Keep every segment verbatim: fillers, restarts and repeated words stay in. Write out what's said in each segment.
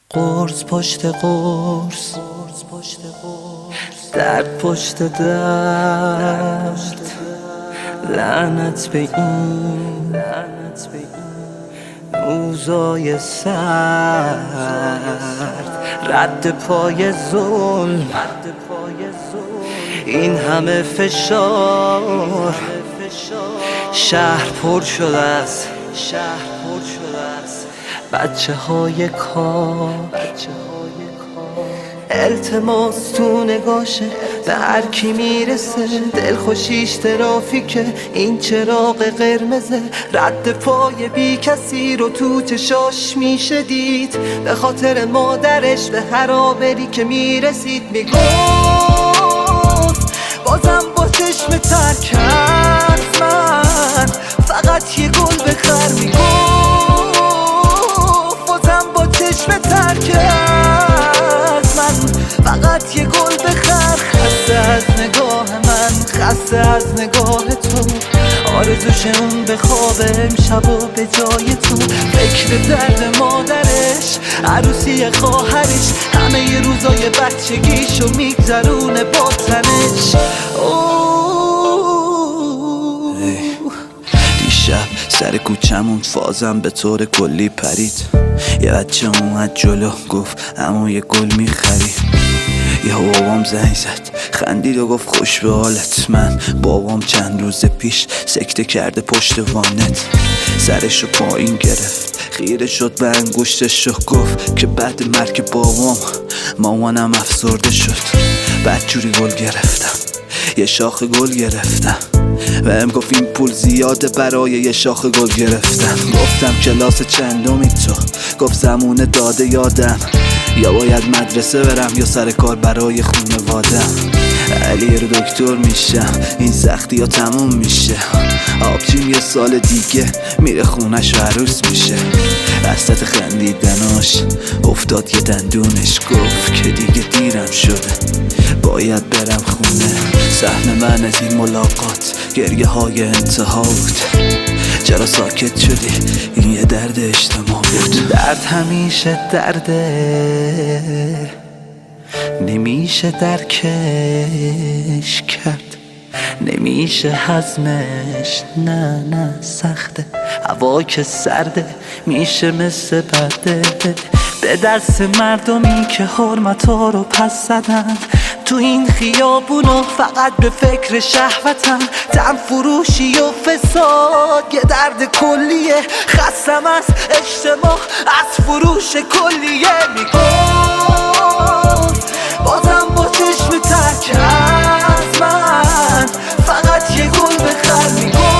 قرص پشت قرص، درد پشت درد، لعنت به این روزای سرد، رد پای ظلم، این همه فشار، شهر پر شده است بچه های کار. التماس تو نگاشه به هر کی میرسه، دلخوشیش ترافیکه این چراغ قرمزه، رد پای بی کسی رو تو چشاش میشه دید، به خاطر مادرش به هر آبری که میرسید میگفت بازم با چشم تر کرد من فقط یه گل بخر، میگفت بازم با چشم تر کرد من فقط یه گل بخر. خسته از نگاه من، خسته از نگاه تو، آرزوش اون به خواب امشب و به جای تو، فکر درد مادرش، عروسی خواهرش، همه ی روزای بچگیشو میگذرونه با تنش. دیشب سر کوچمون فازم به طور کلی پرید، یه بچه اومد جلو گفت عمو یه گل میخری، یه بابام زنگ زد خندید و گفت خوش به حالت. من بابام چند روز پیش سکته کرده پشت وانت، سرشو پایین گرفت خیره شد به انگشتش و گفت که بعد مرگ بابام مامانم افسرده شد. بدجوری گل گرفتم، یه شاخ گل گرفتم، بهم گفت این پول زیاده برای یه شاخ گل گرفتم. گفتم کلاس چندمی تو؟ گفت زمونه داده یادم، یا باید مدرسه برم یا سر کار برای خونوادم. علی رو دکتر میشم، این سختی ها تموم میشه، آبجیم یه سال دیگه میره خونش و عروس میشه. وسط خندیدناش افتاد یه دندونش، گفت که دیگه دیرم شده باید برم خونه. سهم من از این ملاقات گریه های انتها بود، چرا ساکت شدی؟ این یه درد اجتماع بود. درد همیشه درده، نمیشه درکش کرد، نمیشه هضمش، نه نه سخته، هوا که سرده میشه مثل برده. به دست مردمی که حرمتا رو پس زدن تو این خیابونو، فقط به فکر شهوتن، تن فروشی و فساد یه درد کلیه. خستم از اجتماع، از فروش کلیه، میگفت بازم با چشم تر کرد من فقط یه گل بخر،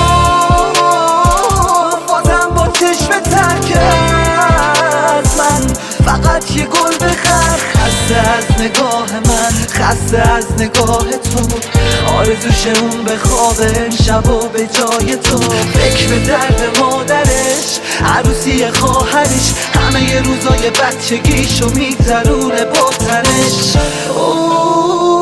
میگفت بازم با چشم تر کرد من فقط یه گل بخر. خسته از نگاه من، خسته از نگاه تو، آرزوش اون به خواب امشب و به جای تو، فکر درد مادرش، عروسی خواهرش، همه ی روزای بچگیشو میگذرونه با تنش.